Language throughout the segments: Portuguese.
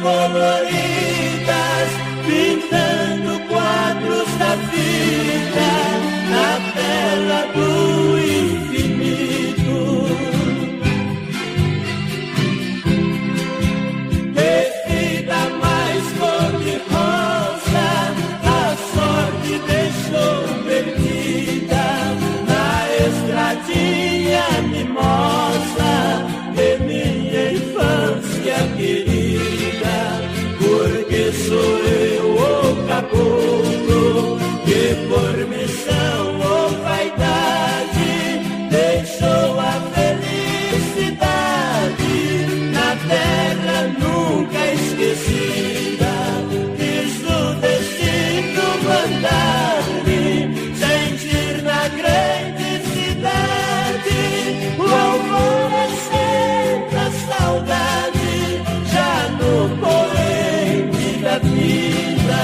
coloridas, pintando quadros da vida na tela do infinito. Que vida mais cor-de-rosa a sorte deixou perdida na estradinha mimosa de minha infância querida. Porque sou eu o caboclo que por missão ou vaidade deixou a felicidade na terra nunca esquecida. Quis o destino mandar-me sentir na grande cidade o alvorecer da saudade já no poente da vida.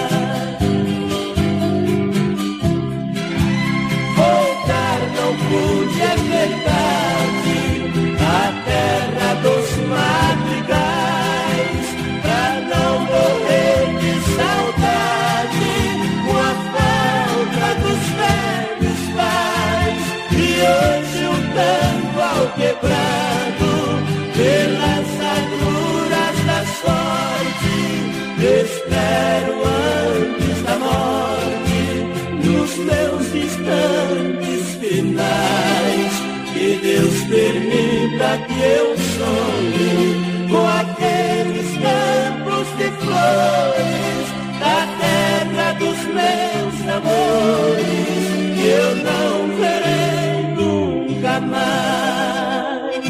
Voltar não pude, é verdade, a terra dos madrigais, pra não morrer de saudade com a falta dos velhos pais. E hoje o tango ao quebrado pelas agruras da sorte espero antes da morte nos meus instantes finais. Que Deus permita que eu sonhe com aqueles campos de flores da terra dos meus amores que eu não verei nunca mais.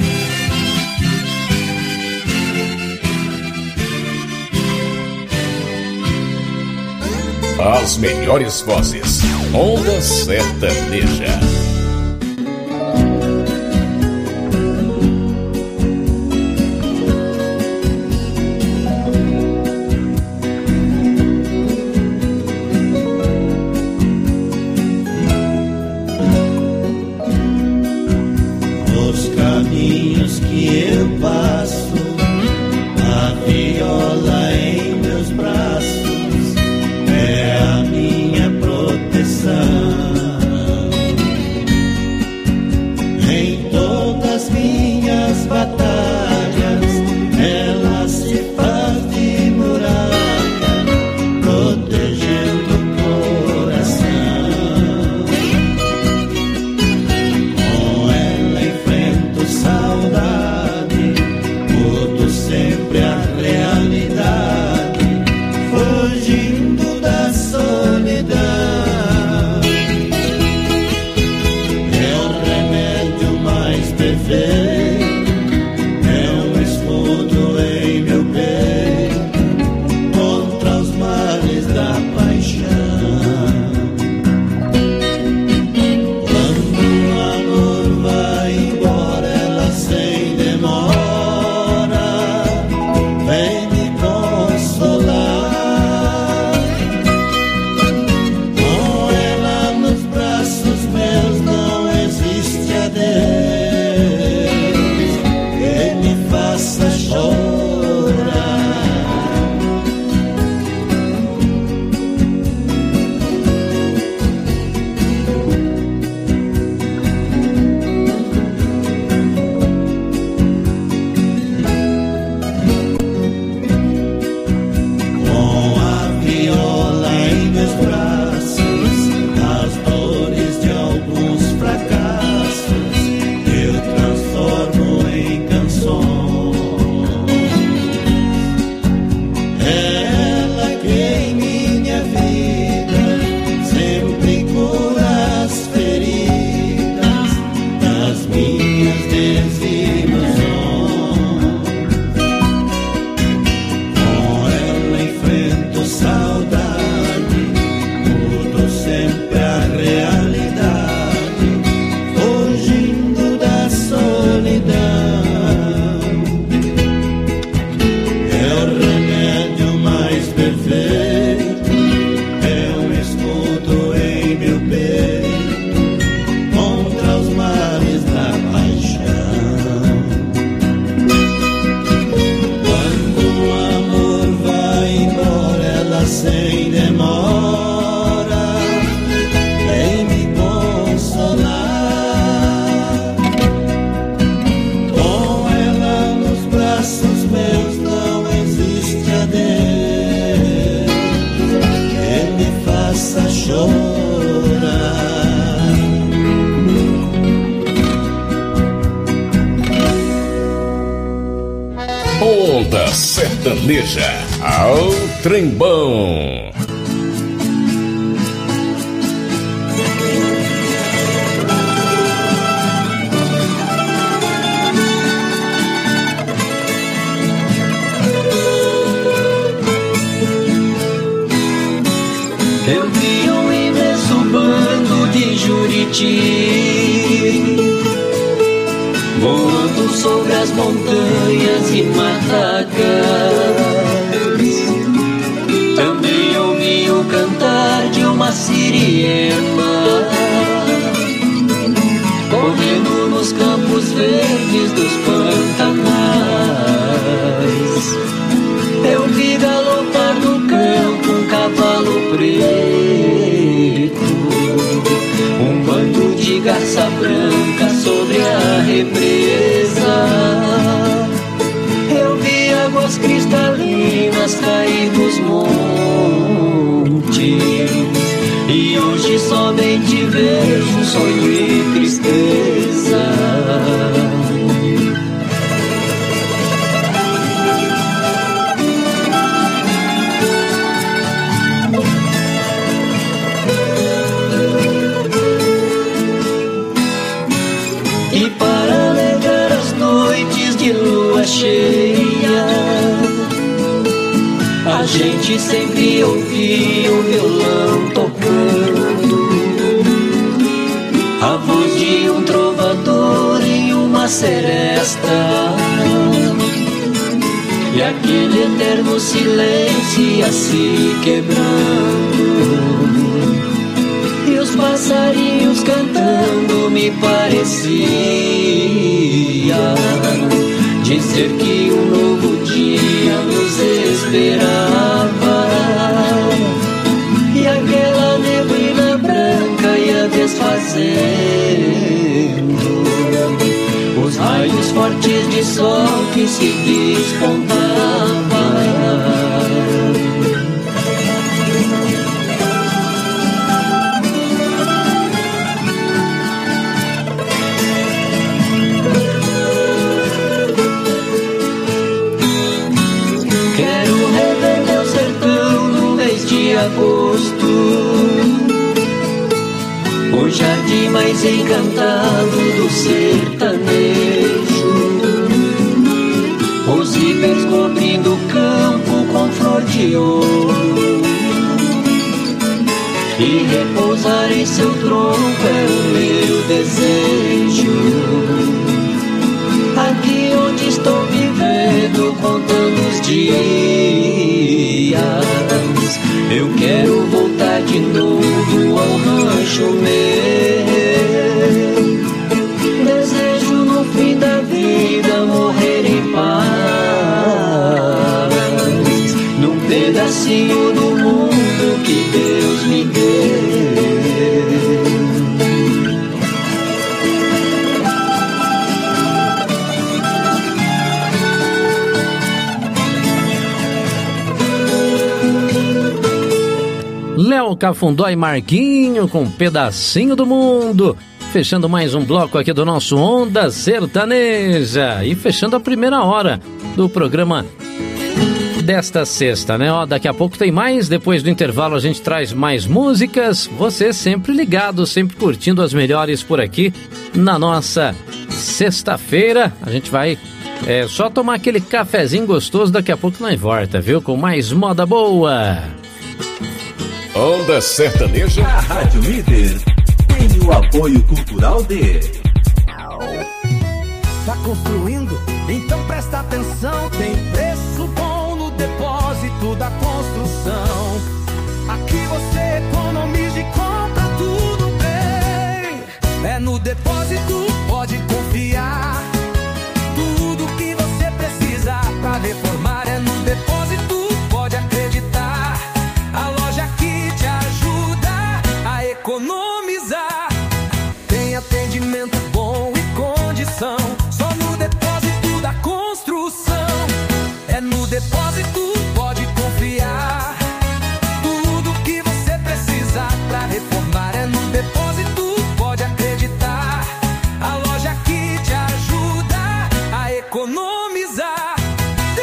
As melhores vozes. Onda Sertaneja. Os caminhos que eu passo, a viola em meus braços é a minha proteção. Onda Sertaneja, ao trembão. Eu vi um imenso bando de Juriti voando sobre as montanhas e matacas. Também ouvi o cantar de uma siriema correndo nos campos verdes dos pantanais. Eu vi galopar no campo um cavalo preto, um bando de garça branca sobre a represa. Eu vi águas cristalinas cair dos montes, e hoje somente vejo sonho e tristeza. E para alegrar as noites de lua cheia, a gente sempre ouvia o violão tocando, a voz de um trovador em uma seresta, e aquele eterno silêncio ia se quebrando, e os passarinhos cantando me parecia dizer que um novo dia nos esperava, e aquela neblina branca ia desfazendo os raios fortes de sol que se despontava. Agosto, o jardim mais encantado do sertanejo, os ribeiros cobrindo o campo com flor de ouro, e repousar em seu tronco é o meu desejo. Aqui onde estou vivendo, contando os dias, eu quero voltar de novo ao rancho meu. Desejo no fim da vida morrer em paz, num pedacinho do mundo que Deus me deu. Léo Cafundó e Marquinho com um pedacinho do mundo. Fechando mais um bloco aqui do nosso Onda Sertaneja. E fechando a primeira hora do programa desta sexta, né? Ó, daqui a pouco tem mais. Depois do intervalo a gente traz mais músicas. Você sempre ligado, sempre curtindo as melhores por aqui na nossa sexta-feira. A gente vai só tomar aquele cafezinho gostoso. Daqui a pouco nós volta, viu? Com mais moda boa. Onda Sertaneja. A Rádio Líder tem o apoio cultural de... Tá construindo? Então presta atenção. Tem preço bom no depósito da construção. Aqui você economiza e compra tudo bem. É no depósito, pode confiar. Tudo que você precisa pra reformar é no depósito, pode acreditar. A loja que te ajuda a economizar. Tem atendimento bom e condição. Só no depósito da construção. É no depósito, pode confiar. Tudo que você precisa pra reformar é no depósito, pode acreditar. A loja que te ajuda a economizar.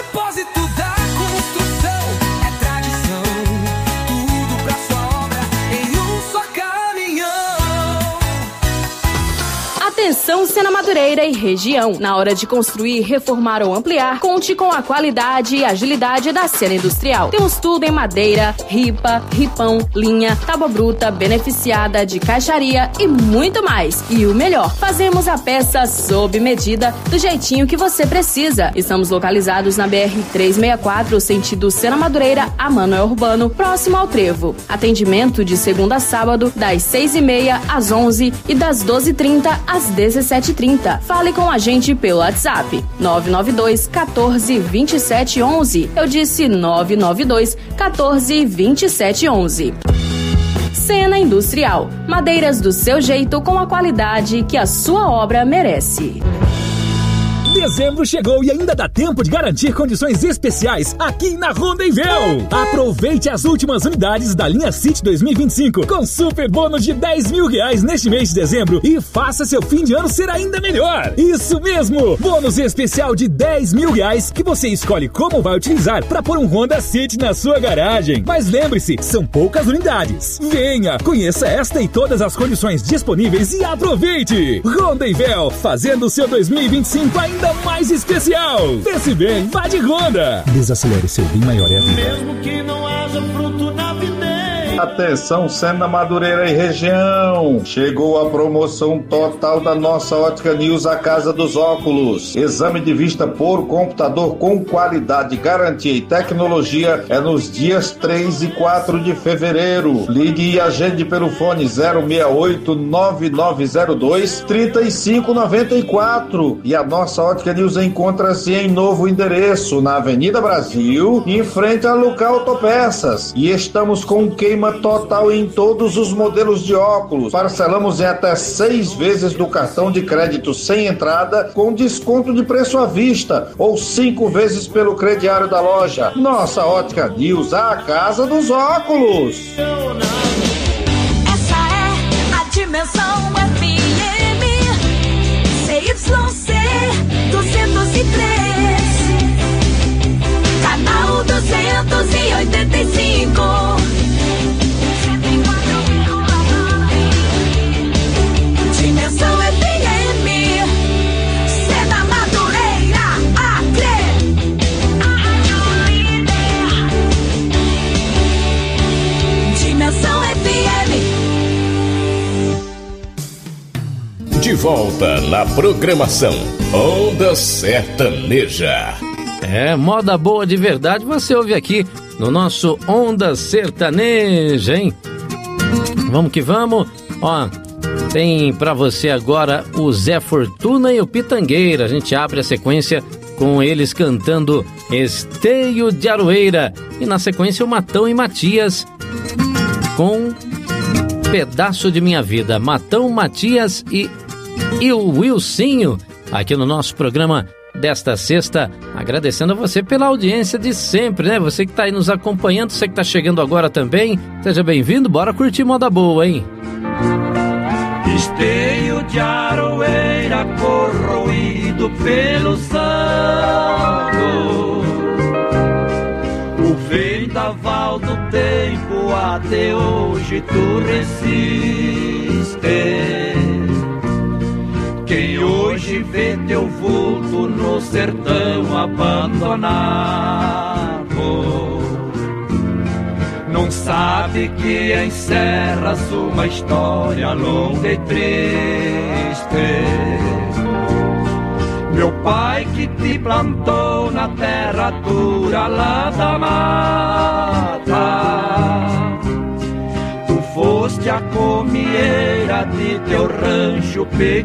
Atenção Sena Madureira e região. Na hora de construir, reformar ou ampliar, conte com a qualidade e agilidade da Sena Industrial. Temos tudo em madeira, ripa, ripão, linha, tábua bruta, beneficiada, de caixaria e muito mais. E o melhor, fazemos a peça sob medida, do jeitinho que você precisa. Estamos localizados na BR-364, sentido Sena Madureira a Manoel Urbano, próximo ao Trevo. Atendimento de segunda a sábado, das 6h30 às 11h e das 12h30 às 17h30. Fale com a gente pelo WhatsApp 992 14 27 11. Eu disse 992 14 27 11. Sena Industrial. Madeiras do seu jeito com a qualidade que a sua obra merece. Dezembro chegou e ainda dá tempo de garantir condições especiais aqui na Rondonvel. Aproveite as últimas unidades da linha City 2025 com super bônus de R$10 mil neste mês de dezembro e faça seu fim de ano ser ainda melhor. Isso mesmo! Bônus especial de R$10 mil que você escolhe como vai utilizar para pôr um Honda City na sua garagem. Mas lembre-se, são poucas unidades. Venha, conheça esta e todas as condições disponíveis e aproveite! Rondonvel, fazendo o seu 2025 ainda mais especial. Pense bem, vá de Honda. Desacelere seu bem maior é a vida. Mesmo que não haja fruto na videira. Atenção, Sena Madureira e região. Chegou a promoção total da nossa Ótica News, a Casa dos Óculos. Exame de vista por computador com qualidade, garantia e tecnologia é nos dias 3 e 4 de fevereiro. Ligue e agende pelo fone 068-9902-3594. E a nossa Ótica News encontra-se em novo endereço, na Avenida Brasil, em frente a Lucar Autopeças. E estamos com queima total em todos os modelos de óculos. Parcelamos em até 6 vezes do cartão de crédito sem entrada, com desconto de preço à vista, ou 5 vezes pelo crediário da loja. Nossa Ótica News, a Casa dos Óculos. Essa é a Dimensão FM CYC 203, canal 285. Dimensão FM, Sena Madureira, Acre. Dimensão FM. De volta na programação Onda Sertaneja. É, moda boa de verdade você ouve aqui no nosso Onda Sertaneja, hein? Vamos que vamos. Ó, tem pra você agora o Zé Fortuna e o Pitangueira. A gente abre a sequência com eles cantando Esteio de Aroeira. E na sequência o Matão e Matias com Pedaço de Minha Vida. Matão, Matias e o Wilsinho aqui no nosso programa desta sexta, agradecendo a você pela audiência de sempre, né? Você que tá aí nos acompanhando, você que tá chegando agora também, seja bem-vindo, bora curtir moda boa, hein? Esteio de aroeira corroído pelos anos, o vendaval do tempo até hoje tu resistes. Quem hoje vê teu vulto no sertão abandonado não sabe que encerras uma história longa e triste. Meu pai que te plantou na terra dura lá da mata, tu foste a comieira de teu rancho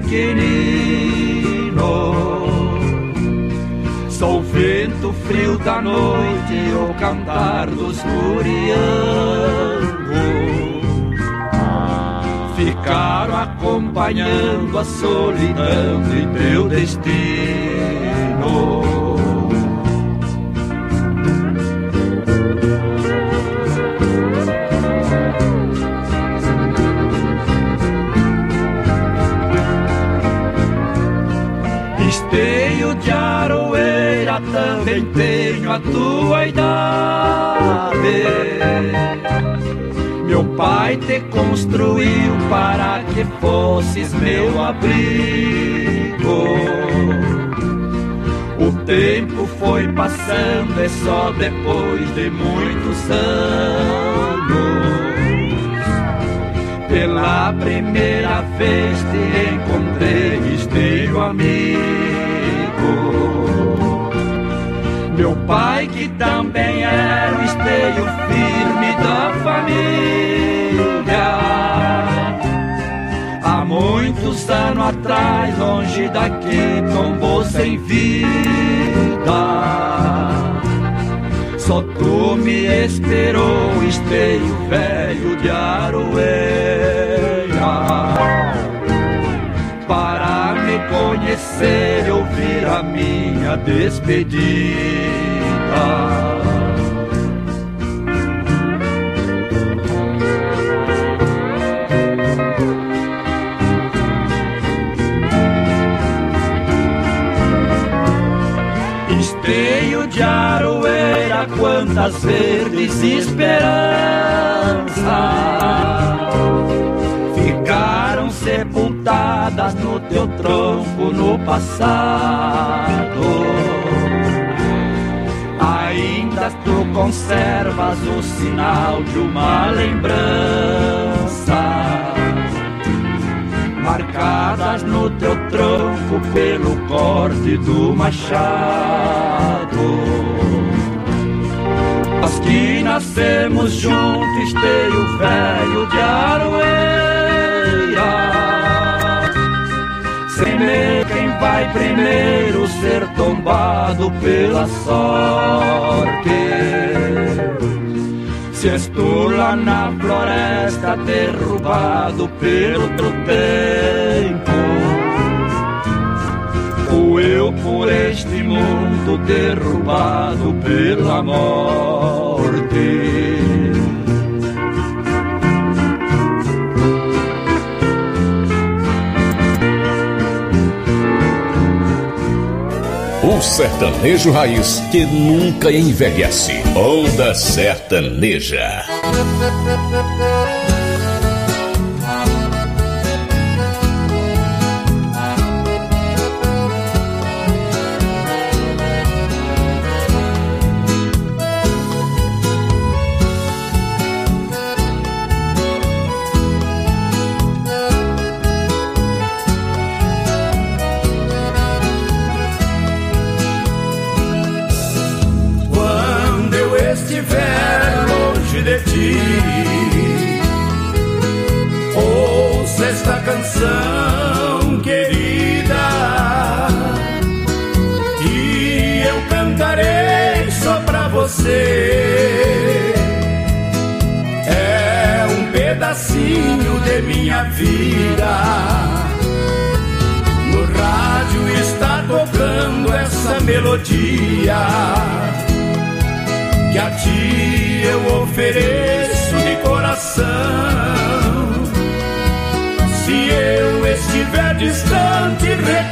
pequenino. Sou o vento frio da noite e o cantar dos guriangos ficaram acompanhando a solidão de teu destino. Esteio de aroeira, também tenho a tua idade. Meu pai te construiu para que fosses meu abrigo. O tempo foi passando e só depois de muitos anos pela primeira vez te encontrei, esteio amigo. Meu pai que também era o esteio firme da família. Há muitos anos atrás, longe daqui, tombou sem vida. Só tu me esperou, esteio velho de Aroeira, para me conhecer e ouvir a minha despedida. Esteio de Aroeira, quantas verdes esperanças ficaram sepultadas no teu tronco no passado. Ainda tu conservas o sinal de uma lembrança, marcadas no teu tronco pelo corte do machado. Nós que nascemos juntos, esteio velho de Aroeira, sem ver quem vai primeiro ser tombado pela sorte. Se és tu lá na floresta, derrubado pelo outro tempo, ou eu por este mundo, derrubado pela morte. O sertanejo raiz que nunca envelhece. Onda Sertaneja. Ouça esta canção, querida, e eu cantarei só pra você. É um pedacinho de minha vida. No rádio está tocando essa melodia que a ti eu ofereço de coração. Se eu estiver distante,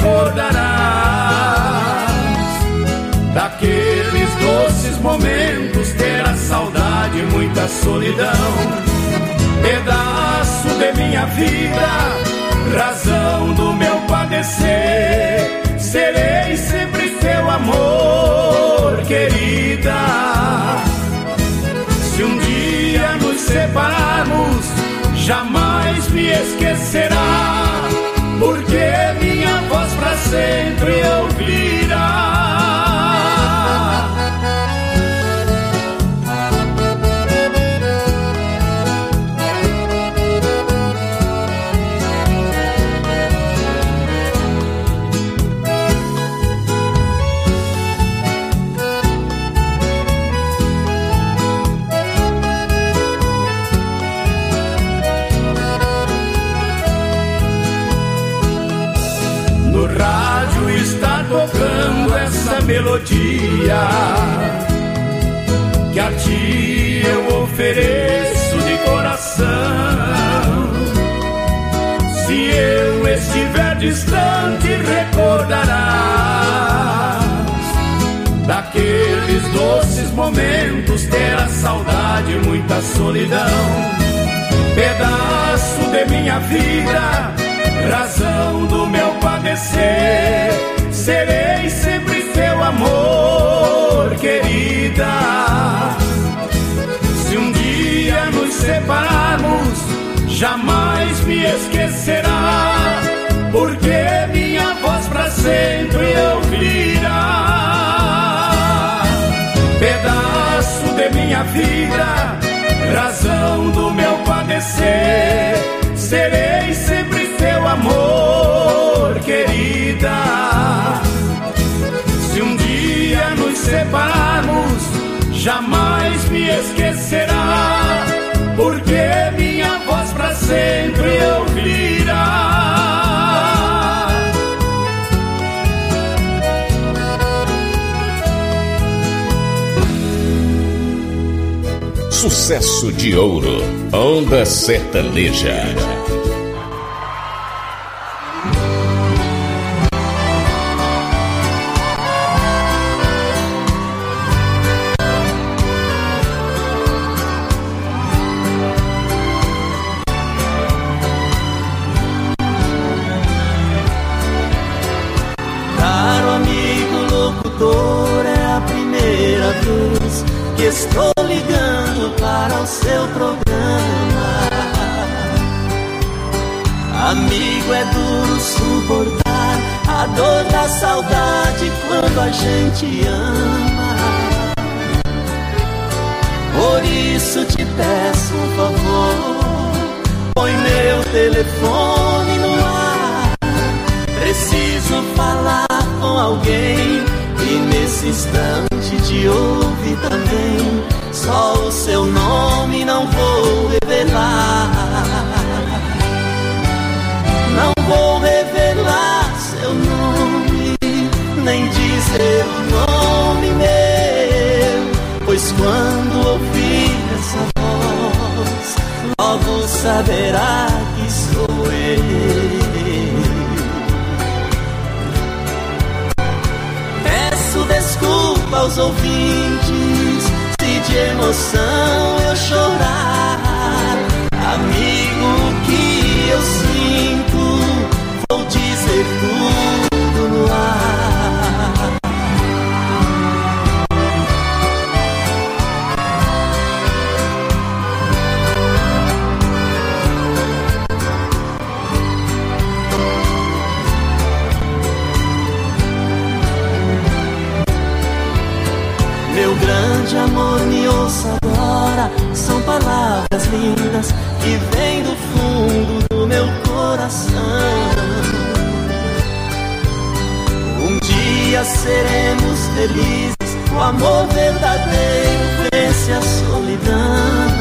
recordarás daqueles doces momentos, terá saudade e muita solidão. Pedaço de minha vida, razão do meu padecer, serei sempre teu amor, querida. Se um dia nos separarmos, jamais me esquecerá, porque minha voz pra sempre ouvirá. Está tocando essa melodia que a ti eu ofereço de coração. Se eu estiver distante, recordarás daqueles doces momentos, terá saudade e muita solidão. pedaço de minha vida, razão do meu padecer. Serei sempre teu amor, querida. Se um dia nos separarmos, jamais me esquecerá, porque minha voz pra sempre ouvirá. Pedaço de minha vida, razão do meu padecer. Serei sempre teu amor, querida. Se um dia nos separarmos, jamais me esquecerá, porque minha voz pra sempre ouvirá. Sucesso de ouro, Onda Sertaneja. Caro amigo locutor, é a primeira vez que estou ligando para o seu programa. Amigo, é duro suportar a dor da saudade quando a gente ama. Por isso te peço um favor, põe meu telefone no ar. Preciso falar com alguém e nesse instante te ouvir também. Só o seu nome não vou revelar. Não vou revelar seu nome, nem dizer o nome meu, pois quando ouvir essa voz, logo saberá que sou eu. Peço desculpa aos ouvintes se de emoção eu chorar. Amigo, o que eu sinto, vou dizer tudo no ar. Meu grande amor, me ouça agora. São palavras lindas que vêm do fundo do meu coração. Um dia seremos felizes, o amor verdadeiro vence a solidão.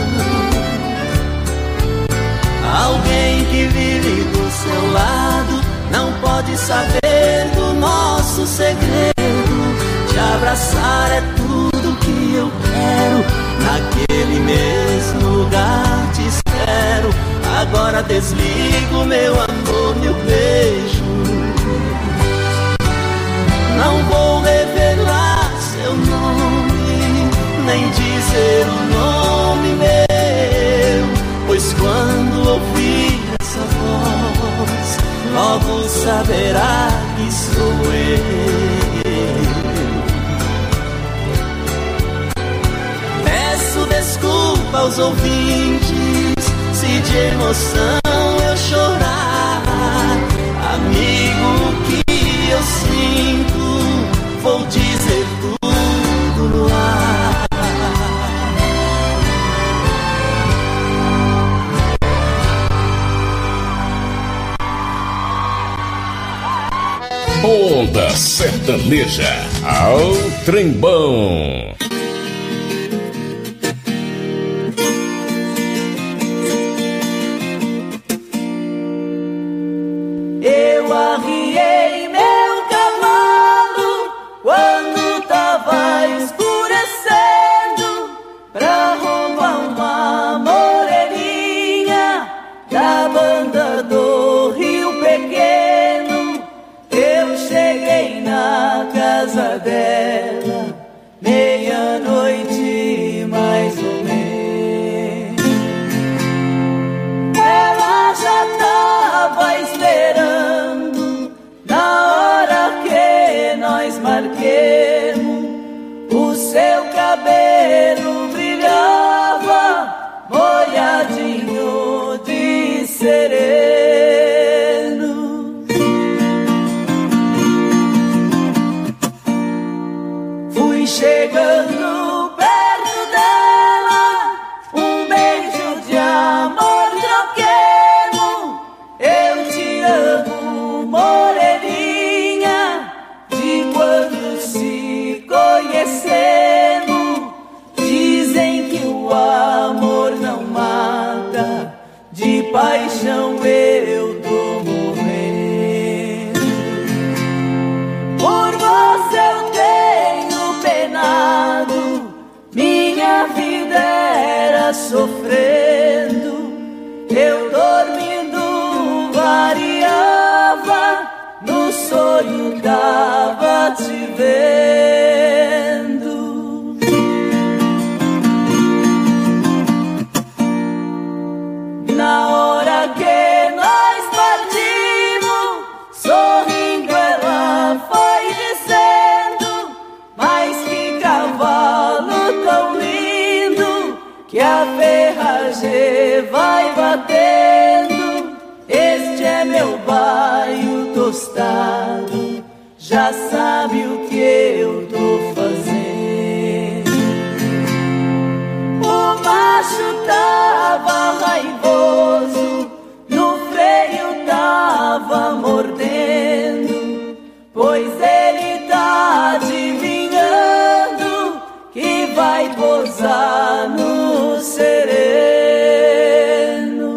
Alguém que vive do seu lado não pode saber do nosso segredo. Te abraçar é tudo que eu quero, naquele mesmo lugar te espero. Agora desligo, meu amor, meu beijo. Não vou revelar seu nome, nem dizer o nome meu, pois quando ouvir essa voz, logo saberá que sou eu. Peço desculpa aos ouvintes se de emoção eu chorar. Amigo, o que eu sinto, vou dizer tudo no ar. Onda Sertaneja, ao trembão. Eu arriei meu cavalo quando tava escurecendo, pra roubar uma moreninha da banda do Rio Pequeno. Eu cheguei na casa dela meia-noite mais ou menos. cabelo brilhava molhadinho de sereno. Fui chegando perto dela, um beijo de amor troquemos. Eu te amo, moreninha, de quando se conhecemos. Dizem que o amor não mata, de paixão eu tô morrendo. Por você eu tenho penado, minha vida era sofrendo. Eu dormindo variava, no sonho tava te vendo. Na hora que nós partimos, sorrindo ela foi dizendo: mas que cavalo tão lindo, que a ferragem vai batendo. Este é meu baio tostado, já sabe o que eu tô fazendo. O macho tava raivoso, no freio tava mordendo, pois ele tá adivinhando que vai posar no sereno.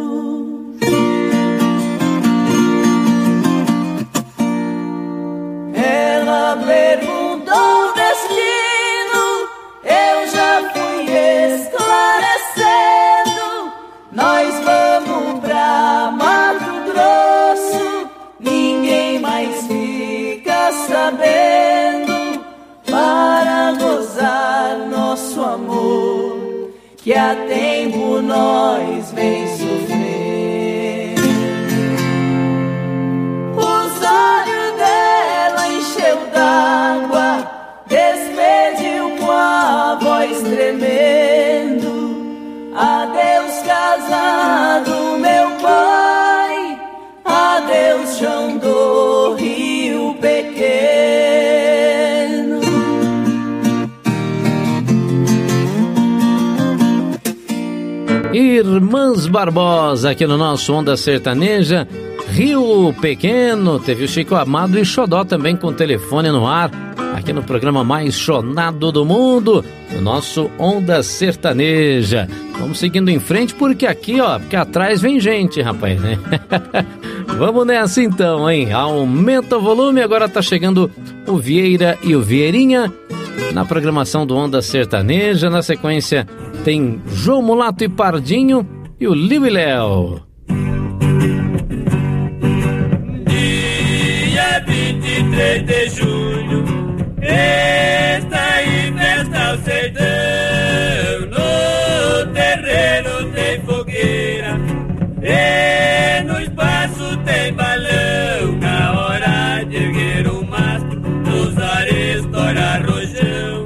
Ela perguntou o destino, eu já fui esclarecendo. Nós vamos pra Mato Grosso, ninguém mais fica sabendo, para gozar nosso amor, que há tempo nós vem sofrer. Os olhos dela encheu d'água, despediu com a voz tremendo: adeus casado meu pai, adeus chão do Rio Pequeno. Irmãs Barbosa aqui no nosso Onda Sertaneja. Rio Pequeno, teve o Chico Amado e Xodó também com o telefone no ar, aqui no programa mais chonado do mundo, o nosso Onda Sertaneja. Vamos seguindo em frente, porque aqui, ó, porque atrás vem gente, rapaz, né? Vamos nessa então, hein? Aumenta o volume, agora tá chegando o Vieira e o Vieirinha na programação do Onda Sertaneja. Na sequência tem João Mulato e Pardinho e o Liu e Léo. Dia 23 de julho, esta aí festa o sertão. No terreno tem fogueira e no espaço tem balão. Na hora de erguer o mastro, nos ares estoura rojão.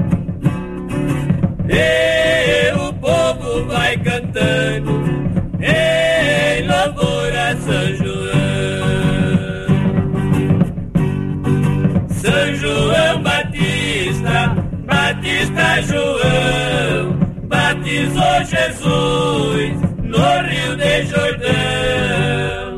E o povo vai cantando em louvor a São João. São João Batista, Batista João, batizou Jesus no Rio de Jordão.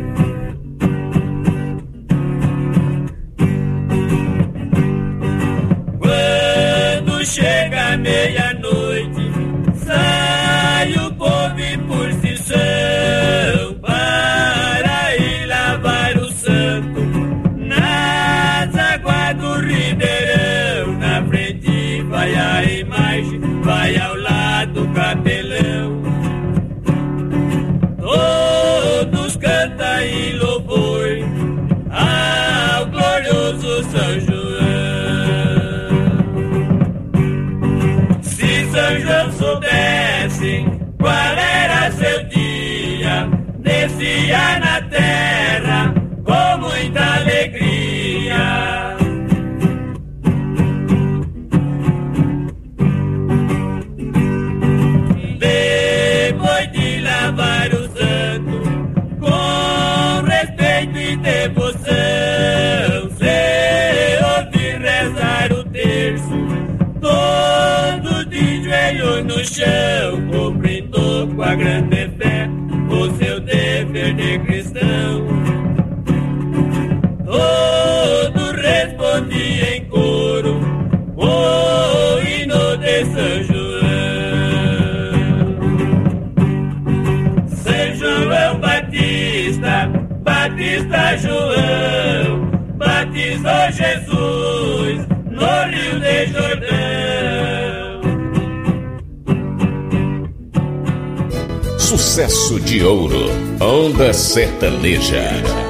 Quando chega meia-noite, sai o povo e procissão para ir lavar o santo nas águas do Ribeirão. Na frente vai a imagem, vai ao lado o capelão. Todos cantam em louvor ao glorioso São João. Se São João soubesse qual era seu dia, descia na terra com muita alegria. joelho no chão, cumprindo com a grande fé o seu dever de cristão. Todo respondia em coro o hino de São João. São João Batista, Batista João, batizou Jesus no Rio de Jordão. Sucesso de ouro, Onda Sertaneja.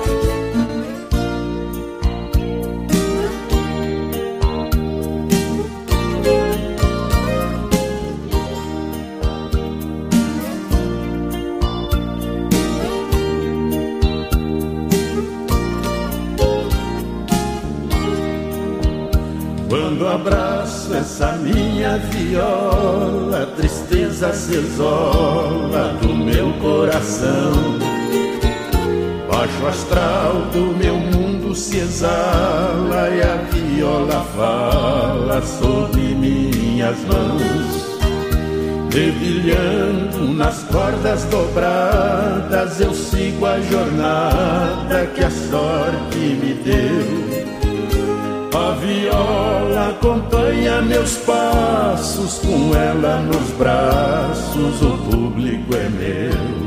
Quando abraço essa minha viola, a tristeza se exola do meu coração. Baixo astral do meu mundo se exala e a viola fala sobre minhas mãos. Dedilhando nas cordas dobradas, eu sigo a jornada que a sorte me deu. A viola acompanha meus passos, com ela nos braços o público é meu.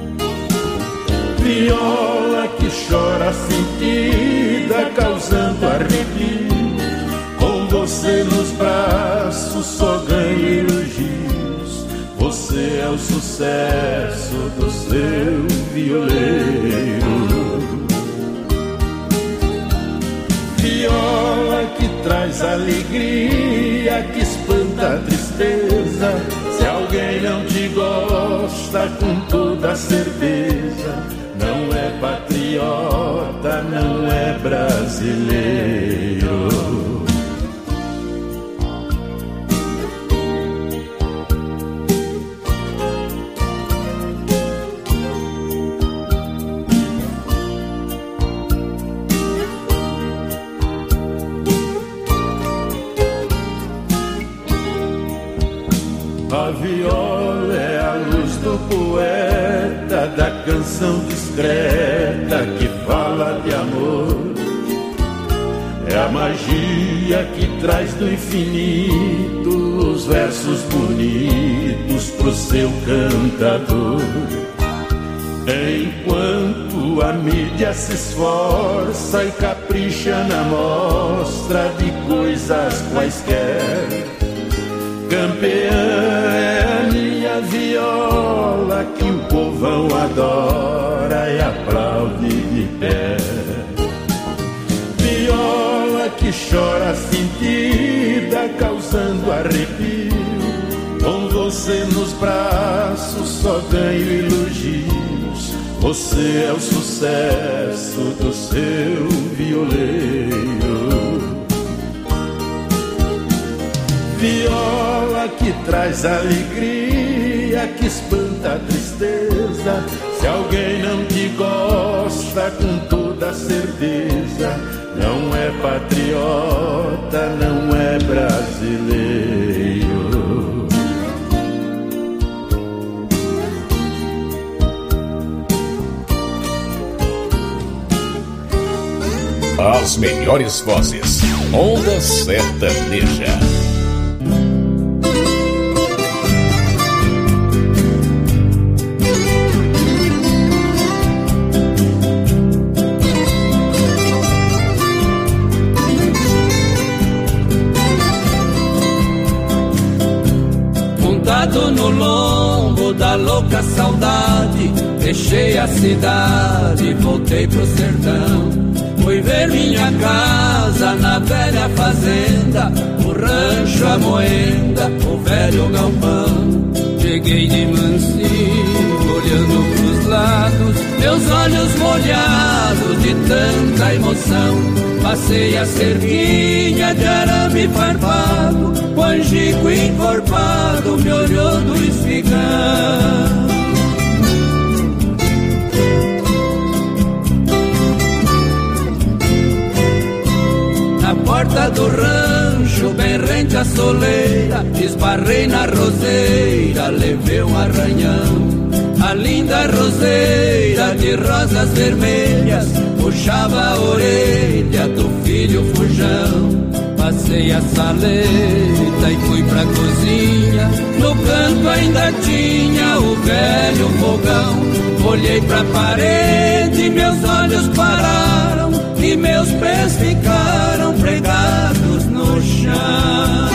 Viola que chora sentida, causando arrepio, com você nos braços só ganho elogios. Você é o sucesso do seu violeiro. Viola que traz alegria, que espanta a tristeza. Se alguém não te gosta, com toda certeza, não é patriota, não é brasileiro. A viola é a luz do poeta, da canção discreta que fala de amor. É a magia que traz do infinito os versos bonitos pro seu cantador. Enquanto a mídia se esforça e capricha na mostra de coisas quaisquer, campeã é a minha viola que o povão adora e aplaude de pé. Viola que chora sentida, causando arrepio, com você nos braços só ganho elogios. Você é o sucesso do seu violeiro. Viola que traz alegria, que espanta a tristeza. Se alguém não te gosta, com toda certeza, não é patriota, não é brasileiro. As melhores vozes, Onda Sertaneja. Montado no lombo da louca saudade, deixei a cidade, voltei pro sertão. Fui ver minha casa na velha fazenda, o rancho, a moenda, o velho galpão. Cheguei de mansinho, olhando pros lados, meus olhos molhados de tanta emoção. Passei a cerquinha de arame farpado, o angico encorpado me olhou do espigão. Na porta do rancho, bem rente branca soleira, esbarrei na roseira, levei um arranhão. A linda roseira de rosas vermelhas puxava a orelha do filho Fujão. Passei a saleta e fui pra cozinha. No canto ainda tinha o velho fogão. Olhei pra parede, meus olhos pararam e meus pés ficaram pregados no chão.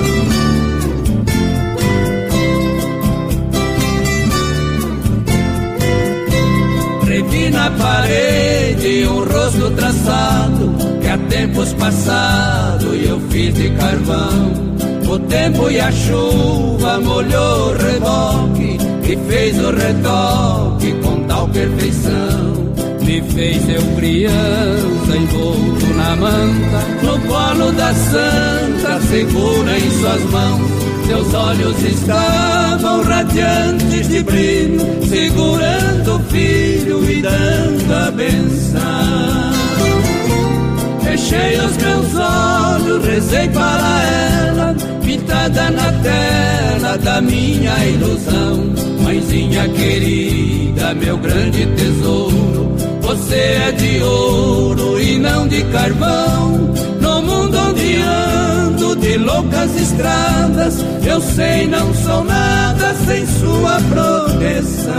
Vi na parede um rosto traçado que há tempos passados eu fiz de carvão. O tempo e a chuva molhou o reboque e fez o retoque com tal perfeição. Me fez eu criança envolto na manta, no colo da santa segura em suas mãos. Seus olhos estavam radiantes de brilho, segurando o filho e dando a benção. Fechei os meus olhos, rezei para ela, pintada na tela da minha ilusão. Mãezinha querida, meu grande tesouro, você é de ouro e não de carvão. No mundo onde ando de loucas estradas, eu sei não sou nada sem sua proteção.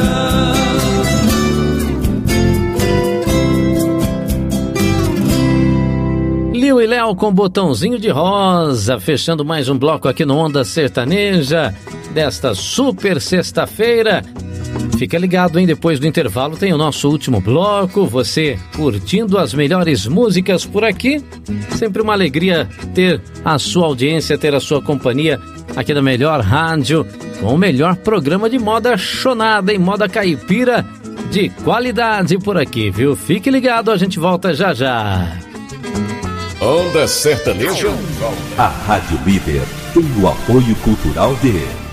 Liu e Léo com Botãozinho de Rosa, fechando mais um bloco aqui no Onda Sertaneja desta super sexta-feira. Fica ligado, hein? Depois do intervalo tem o nosso último bloco, você curtindo as melhores músicas por aqui. Sempre uma alegria ter a sua audiência, ter a sua companhia aqui na melhor rádio, com o melhor programa de moda chonada, em moda caipira de qualidade por aqui, viu? Fique ligado, a gente volta já já. Onda Sertaneja. A Rádio Líder tem o apoio cultural de...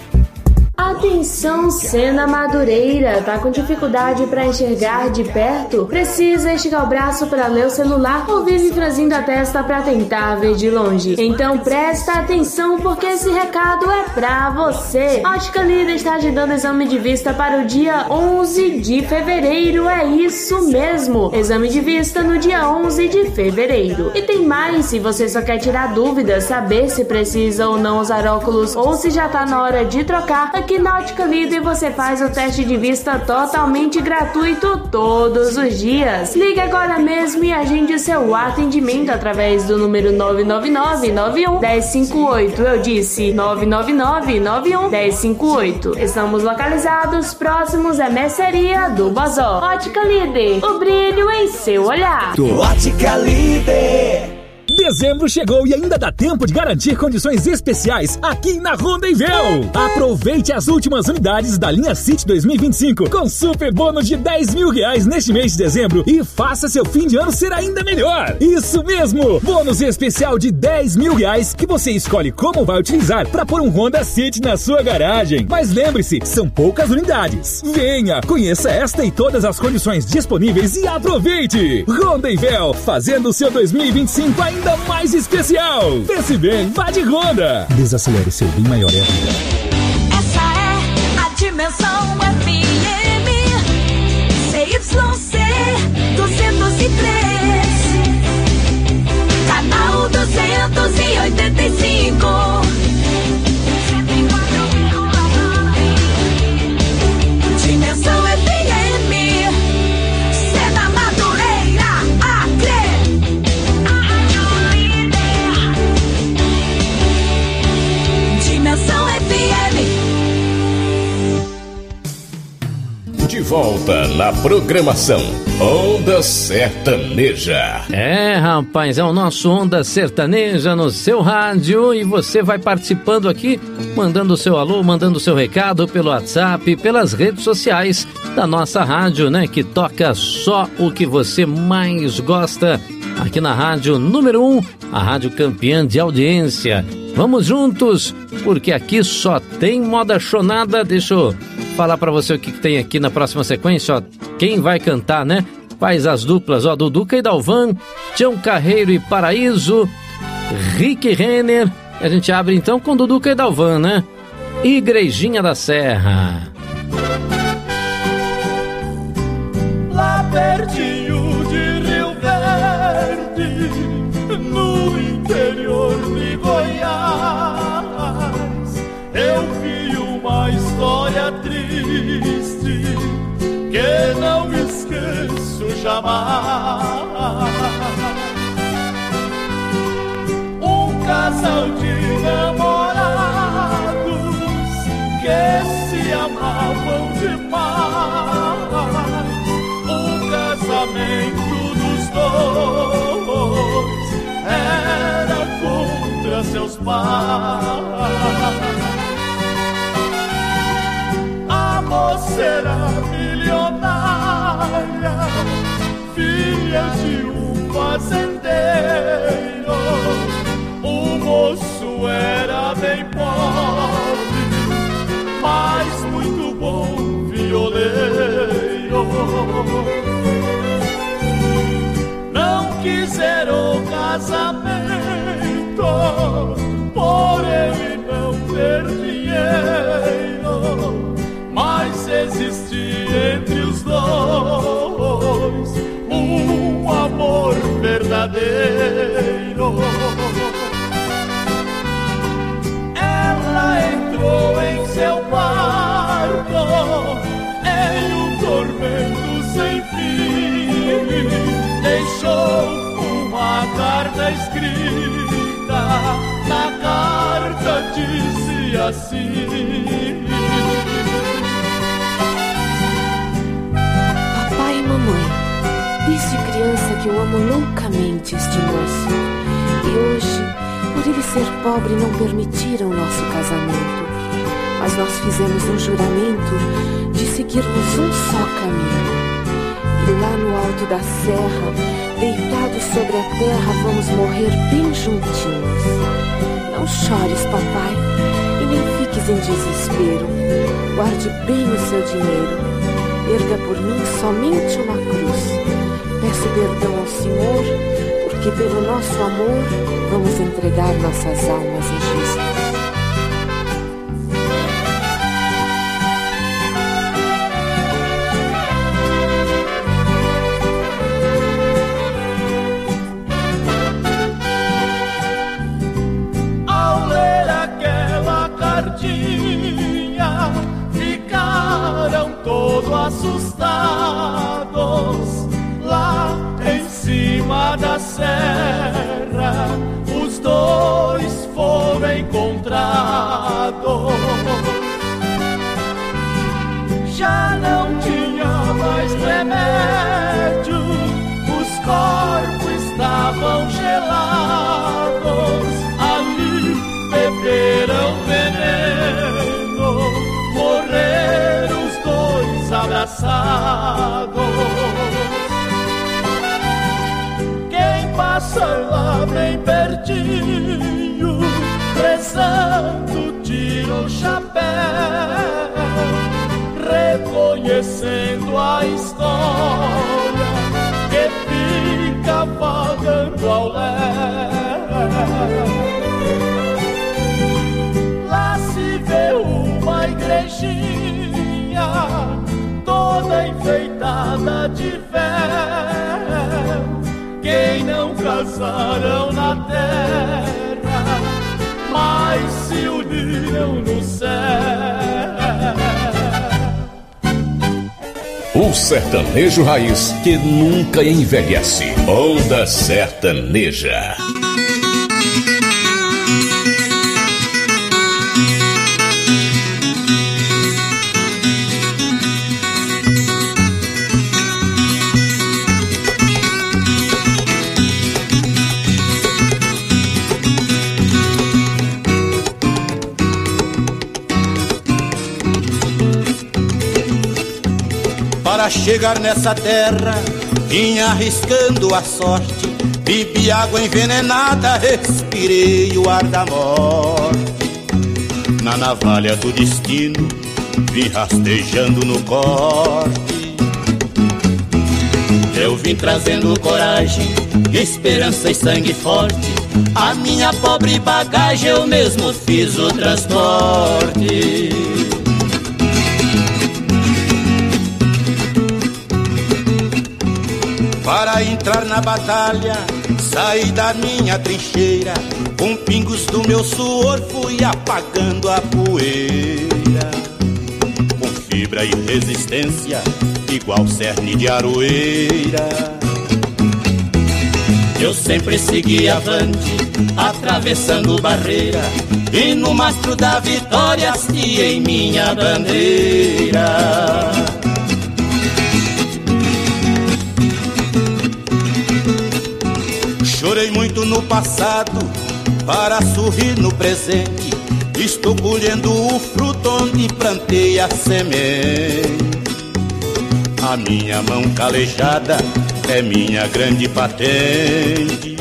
Atenção, Sena Madureira, tá com dificuldade para enxergar de perto? Precisa esticar o braço para ler o celular ou vive franzindo a testa para tentar ver de longe? Então presta atenção porque esse recado é pra você. Ótica Líder está agendando exame de vista para o dia 11 de fevereiro, é isso mesmo. Exame de vista no dia 11 de fevereiro. E tem mais, se você só quer tirar dúvidas, saber se precisa ou não usar óculos ou se já tá na hora de trocar, aqui na Ótica Líder você faz o teste de vista totalmente gratuito todos os dias. Ligue agora mesmo e agende seu atendimento através do número 999-91-1058. Eu disse 999-91-1058. Estamos localizados próximos à mercearia do Bozó. Ótica Líder, o brilho em seu olhar. Ótica Líder. Dezembro chegou e ainda dá tempo de garantir condições especiais aqui na Rondonvel. Aproveite as últimas unidades da linha City 2025 com super bônus de R$10.000 neste mês de dezembro e faça seu fim de ano ser ainda melhor. Isso mesmo! Bônus especial de R$10.000 que você escolhe como vai utilizar para pôr um Honda City na sua garagem. Mas lembre-se, são poucas unidades. Venha, conheça esta e todas as condições disponíveis e aproveite! Rondonvel, fazendo o seu 2025 ainda mais especial. Pense bem, vá de Honda. Desacelere seu bem maior é a vida. Essa é a Dimensão FM CYC 203, canal 285. Dimensão FM, Sena Madureira, Acre. Dimensão FM. De volta na programação Onda Sertaneja. É, rapaz, é o nosso Onda Sertaneja no seu rádio e você vai participando aqui, mandando o seu alô, mandando o seu recado pelo WhatsApp, pelas redes sociais da nossa rádio, né, que toca só o que você mais gosta. Aqui na rádio número 1, a rádio campeã de audiência. Vamos juntos, porque aqui só tem moda chonada. Deixa eu falar pra você o que tem aqui na próxima sequência, ó. Quem vai cantar, né? Faz as duplas, ó, Duduca e Dalvan, Tião Carreiro e Paraíso, Rick Renner A gente abre então com Duduca e Dalvan, né? Igrejinha da Serra. Lá pertinho de Rio Verde, no interior de Goiás, eu vi uma história triste que não esqueço jamais. Um casal de namorados que se amavam demais. O casamento dos dois era contra seus pais. A moça era milionária, filha de um fazendeiro. O moço era bem pobre, mas muito bom violeiro. Não quiseram casamento por ele não ter dinheiro, mas existia entre os dois um amor verdadeiro. Ela entrou em seu quarto em um tormento sem fim, deixou uma carta escrita, na carta dizia assim: Papai e mamãe, desde criança que eu amo loucamente este moço, e hoje, por ele ser pobre, não permitiram nosso casamento. Mas nós fizemos um juramento de seguirmos um só caminho. E lá no alto da serra, deitados sobre a terra, vamos morrer bem juntinhos. Não chores, papai, e nem fiques em desespero. Guarde bem o seu dinheiro. Erga por mim somente uma cruz. Peço perdão ao Senhor, porque pelo nosso amor vamos entregar nossas almas a Jesus. Ao ler aquela cartinha, ficaram todos assustados. Lá em cima da serra, os dois foram encontrados. Já não tinha mais remédio, os corpos estavam gelados. Ali beberam veneno, morreram os dois abraçados. Passa lá bem pertinho, rezando, tira o chapéu, reconhecendo a história que fica vagando ao léu. Lá se vê uma igrejinha toda enfeitada de véu. Quem não casaram na terra, mas se uniram no céu. O sertanejo raiz que nunca envelhece. Onda Sertaneja. Para chegar nessa terra, vinha arriscando a sorte. Bebi água envenenada, respirei o ar da morte. Na navalha do destino, vim rastejando no corte. Eu vim trazendo coragem, esperança e sangue forte. a minha pobre bagagem eu mesmo fiz o transporte. Para entrar na batalha, saí da minha trincheira, com pingos do meu suor fui apagando a poeira. Com fibra e resistência, igual cerne de aroeira, eu sempre segui avante, atravessando barreira, e no mastro da vitória hasteei minha bandeira. Chorei muito no passado para sorrir no presente. Estou colhendo o fruto onde plantei a semente. A minha mão calejada é minha grande patente.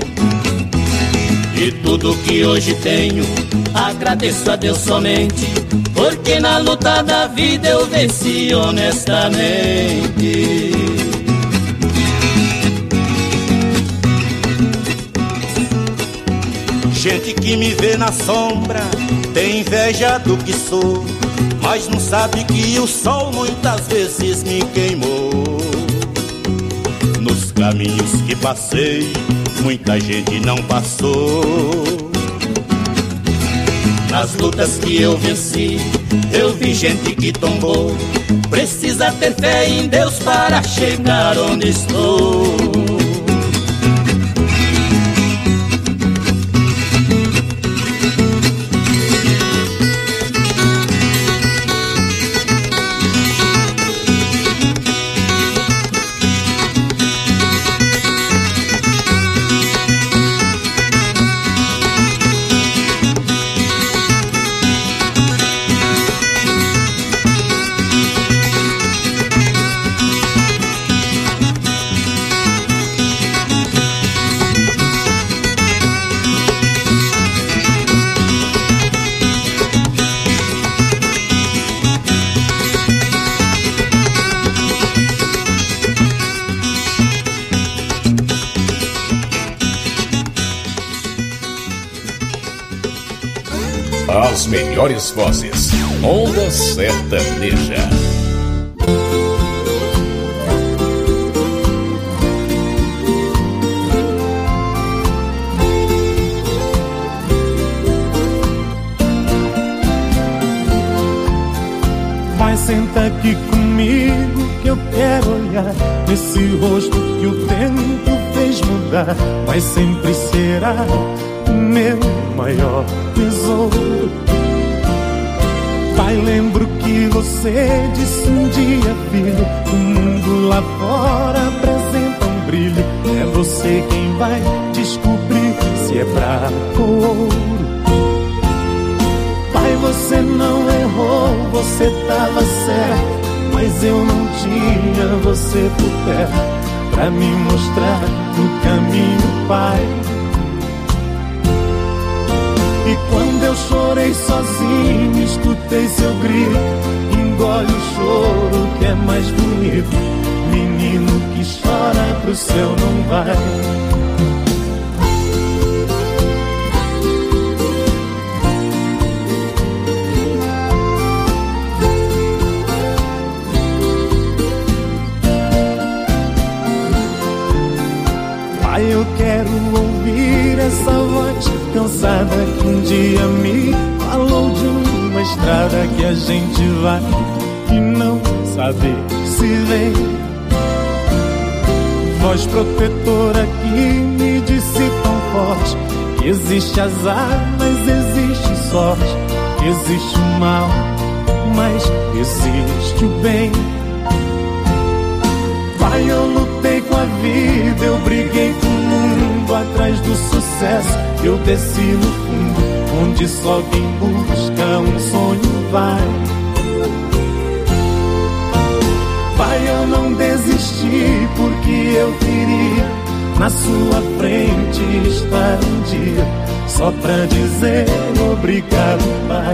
E tudo que hoje tenho agradeço a Deus somente, porque na luta da vida eu venci honestamente. Gente que me vê na sombra tem inveja do que sou, mas não sabe que o sol muitas vezes me queimou. Nos caminhos que passei, muita gente não passou. Nas lutas que eu venci, eu vi gente que tombou. Precisa ter fé em Deus para chegar onde estou. As melhores vozes. Onda Sertaneja. Vai, senta aqui comigo que eu quero olhar nesse rosto que o tempo fez mudar. Mas sempre será o meu maior tesouro. Pai, lembro que você disse um dia, filho, o mundo lá fora apresenta um brilho. É você quem vai descobrir se é prata ou ouro. Pai, você não errou, você tava certo, mas eu não tinha você por perto pra me mostrar o caminho, pai. E quando eu chorei sozinho, escutei seu grito. Engole o choro que é mais bonito. Menino que chora pro céu não vai. Pai, eu quero ouvir essa voz cansada que um dia me falou de uma estrada que a gente vai e não sabe se vem. Voz protetora que me disse tão forte que existe azar, mas existe sorte. Existe o mal, mas existe o bem. Pai, eu lutei com a vida, eu briguei com o mundo atrás do sucesso. Eu desci no fundo, onde só quem busca um sonho vai. Pai, eu não desisti porque eu queria na sua frente estar um dia, só pra dizer obrigado, pai.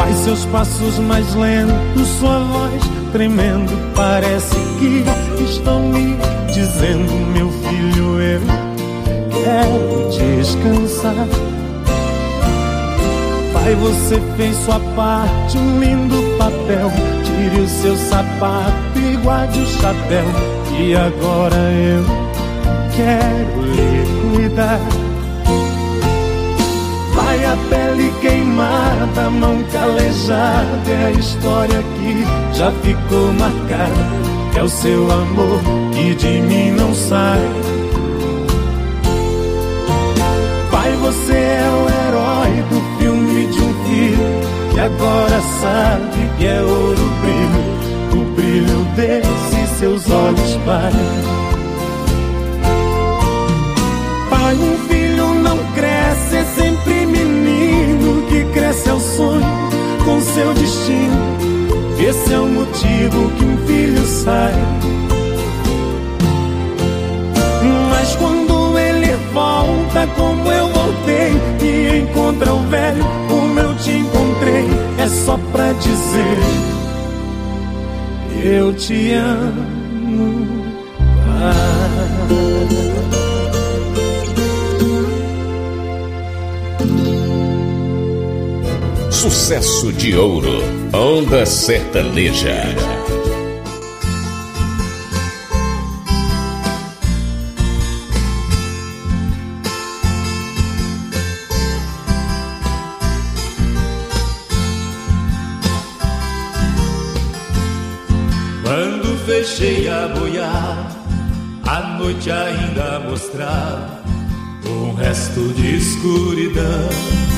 Faz seus passos mais lentos, sua voz tremendo. Parece que estão me dizendo: meu filho, eu quero descansar. Pai, você fez sua parte, um lindo papel. Tire o seu sapato e guarde o chapéu, e agora eu quero lhe cuidar. Vai, a pele queimada, a mão calejada, é a história que já ficou marcada. É o seu amor que de mim não sai. Pai, você é o herói do filme de um filho que agora sabe que é ouro brilho, o brilho desses seus olhos, pai. Pai, um filho não cresce, é sempre menino. Que cresce é o sonho com seu destino. Esse é o motivo que um filho sai. Mas quando ele volta como eu voltei e encontra o velho como eu te encontrei, é só pra dizer: eu te amo, pai. Sucesso de ouro, Onda Sertaneja. Quando fechei a boiada, a noite ainda mostrava um resto de escuridão.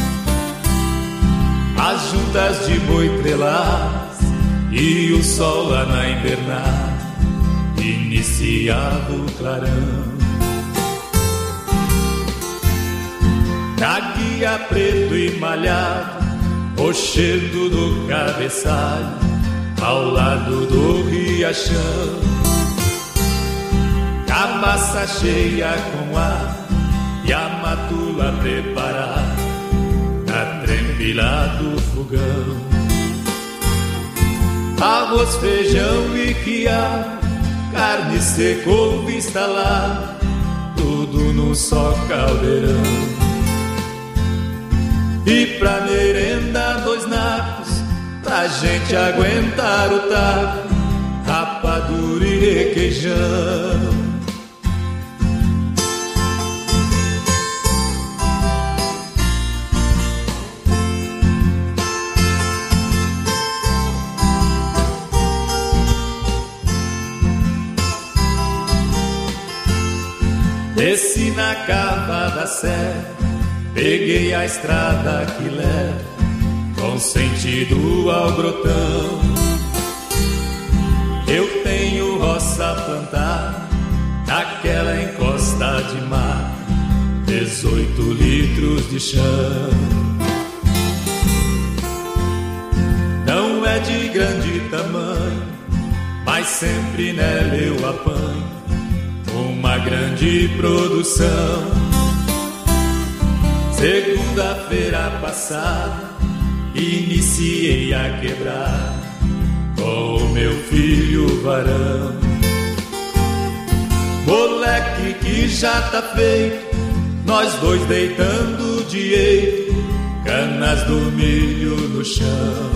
As juntas de boi trelas e o sol lá na invernada iniciava o clarão. Na guia preto e malhado, rochedo do cabeçalho, ao lado do riachão. Cabaça cheia com ar e a matula preparada na trempilha do fogão. Arroz, feijão e quiabo, carne seca ou vista lá, tudo num só caldeirão. E pra merenda 2 nacos, pra gente aguentar o taco, rapadura e requeijão. Desci na cava da serra, peguei a estrada que leva com sentido ao grotão. Eu tenho roça plantada naquela encosta de mar, 18 litros de chão. Não é de grande tamanho, mas sempre nela eu apanho uma grande produção. Segunda-feira passada iniciei a quebrar com o meu filho varão. Moleque que já tá feito, nós dois deitando de eito, canas do milho no chão.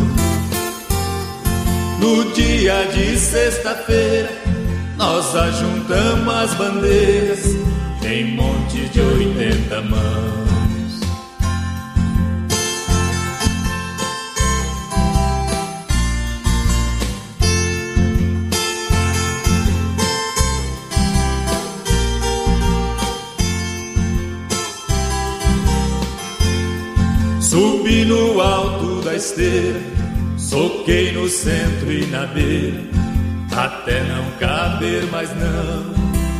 No dia de sexta-feira nós ajuntamos as bandeiras em monte de 80 mãos. Subi no alto da esteira, soquei no centro e na beira, até não caber mais não.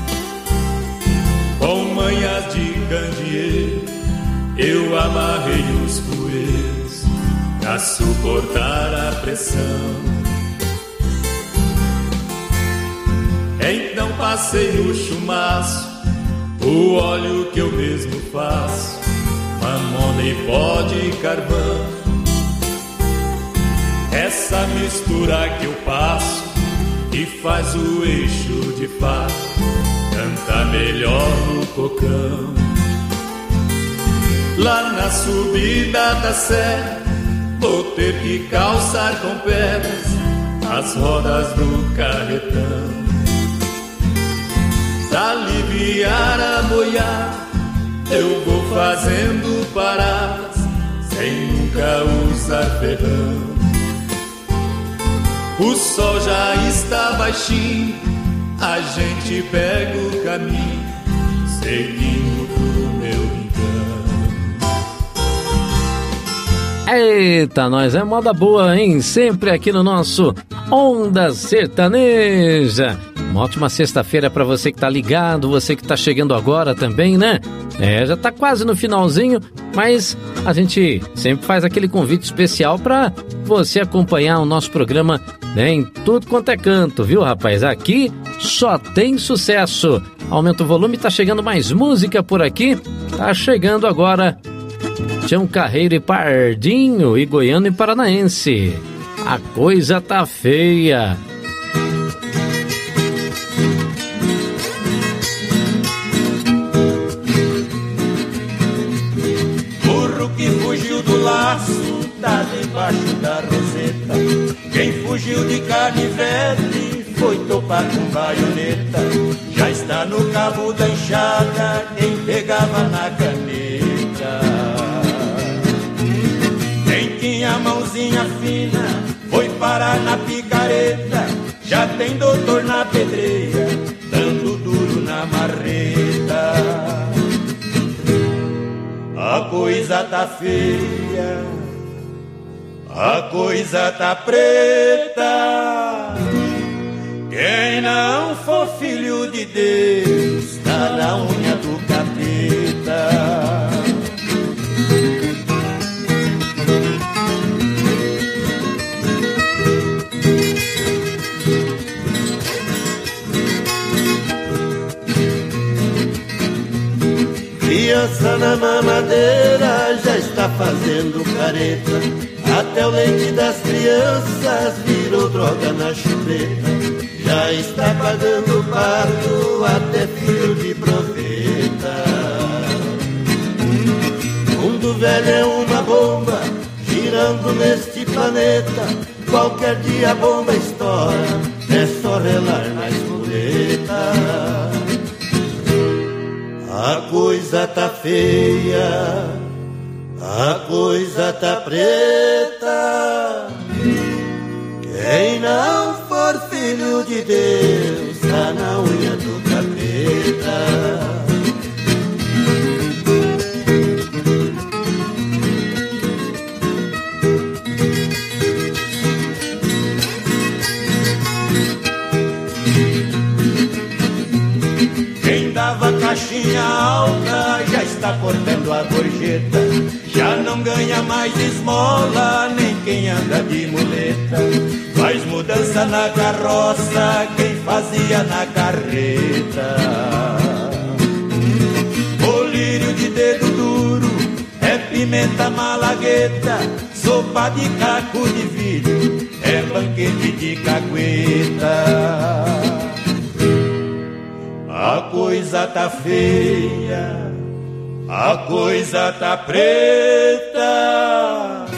Com manhas de candeeiro eu amarrei os poeiros pra suportar a pressão. Então passei no chumaço o óleo que eu mesmo faço, mamona e pó de carvão. essa mistura que eu passo e faz o eixo de Fá canta melhor no cocão. Lá na subida da serra vou ter que calçar com pedras as rodas do carretão. Pra aliviar a boiada eu vou fazendo paradas sem nunca usar ferrão. O sol já está baixinho, a gente pega o caminho seguindo pro meu rincão. Eita, nós é moda boa, hein? Sempre aqui no nosso Onda Sertaneja. Uma ótima sexta-feira para você que tá ligado, você que tá chegando agora também, né? Já tá quase no finalzinho, mas a gente sempre faz aquele convite especial para você acompanhar o nosso programa, né, em tudo quanto é canto, viu, rapaz? Aqui só tem sucesso. Aumenta o volume, tá chegando mais música por aqui. Tá chegando agora Tião Carreiro e Pardinho, e Goiano e Paranaense. A coisa tá feia. Tá debaixo da roseta. Quem fugiu de canivete foi topar com baioneta. Já está no cabo da enxada quem pegava na caneta. Quem tinha mãozinha fina foi parar na picareta. Já tem doutor na pedreira dando duro na marreta. A coisa tá feia, a coisa tá preta. Quem não for filho de Deus tá na unha do capeta. Criança na mamadeira já está fazendo careta. Até o leite das crianças virou droga na chupeta. Já está pagando parto até filho de profeta. Mundo velho é uma bomba girando neste planeta. Qualquer dia a bomba estoura, é só relar na espoleta. A coisa tá feia, a coisa tá preta. Quem não for filho de Deus tá na unha do capeta. Caixinha alta já está cortando a gorjeta. Já não ganha mais esmola nem quem anda de muleta. Faz mudança na carroça quem fazia na carreta. Colírio de dedo duro é pimenta malagueta. Sopa de caco de vidro é banquete de cagueta. A coisa tá feia, a coisa tá preta.